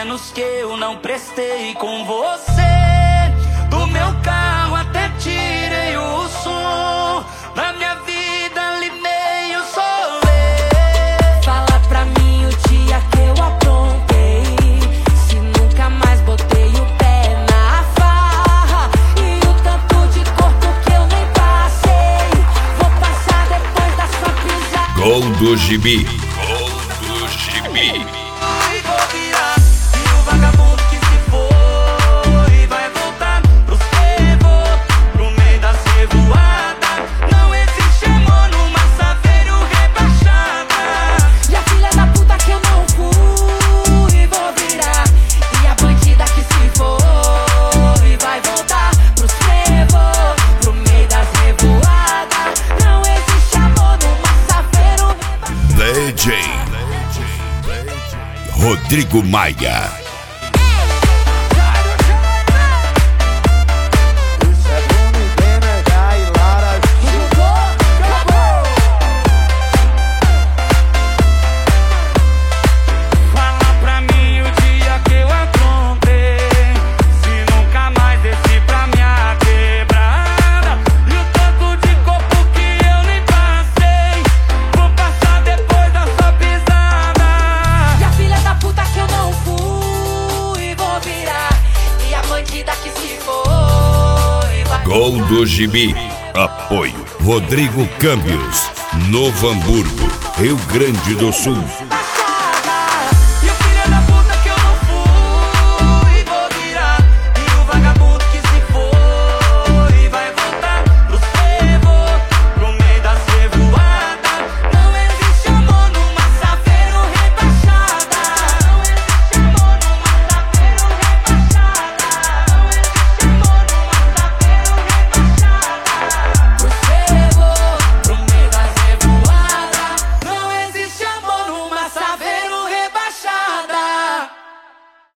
menos que eu não prestei com você. Do meu carro até tirei o som, na minha vida limei o solê. Fala pra mim o dia que eu aprontei, se nunca mais botei o pé na farra. E o tanto de corpo que eu nem passei, vou passar depois da sua pisada. Gol do Gibi. Gol do Gibi. E vou virar, e o vagabundo que se foi vai voltar pro servo, pro meio da revoada. Não existe amor numa saveiro rebaixada. E a filha da puta que eu não fui vou virar, e a bandida que se foi vai voltar pro servo, pro meio das revoadas. Não existe amor numa saveiro rebaixada. DJ Rodrigo Maia. Gol do Gibi. Apoio Rodrigo Câmbios, Novo Hamburgo, Rio Grande do Sul.